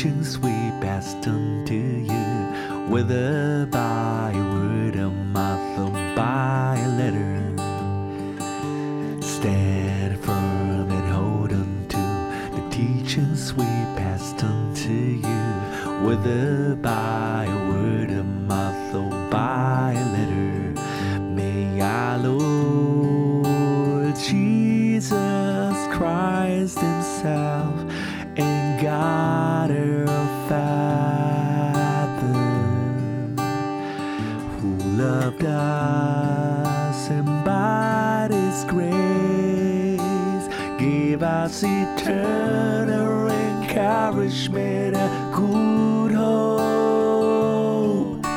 teachings we passed on to you, whether by word or mouth or by letter. Stand firm and hold on to the teachings we passed on to you, whether by word or mouth or by letter. May our Lord Jesus Christ Himself and God our Father, who loved us and by His grace gave us eternal encouragement, a good hope.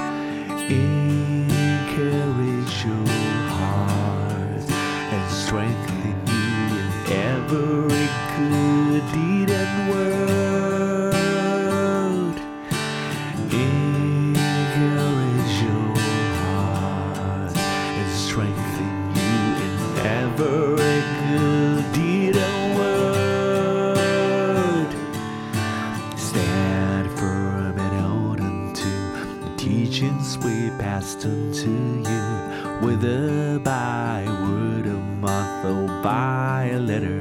Encourage your hearts and strengthen you in every good deed and word. Encourage your hearts and strengthen you in every good deed and word. Stand firm and hold on to the teachings we passed on to you, whether by word or mouth or by letter.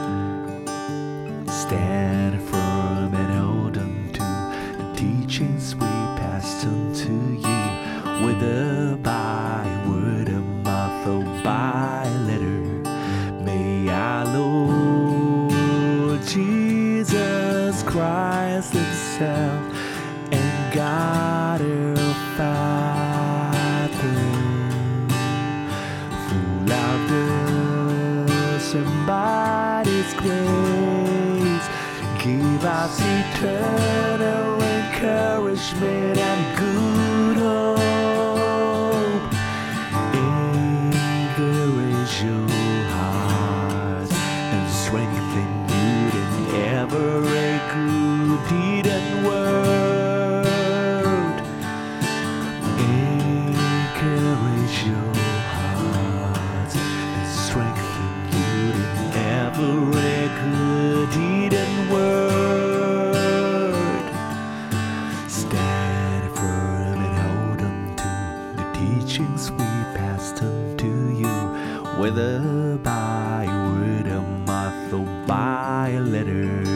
Stand firm and hold on to the teachings we passed on to you, whether by word or mouth or by letter. May our Lord Jesus Christ Himself and God our Father, who loved us and by His grace give us eternal encouragement and good hope. Encourage your hearts and strengthen you in every good deed and word. Encourage your hearts and strengthen you in every good deed and word. Stand firm and hold on to the teachings we passed on to you, whether by word or mouth or by letter.